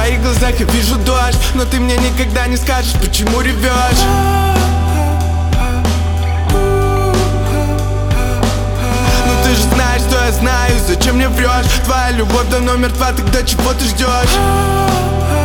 твоих глазах я вижу дождь, но ты мне никогда не скажешь, почему ревешь. Ну ты же знаешь, что я знаю, зачем мне врешь. Твоя любовь давно мертва, тогда чего ты ждешь?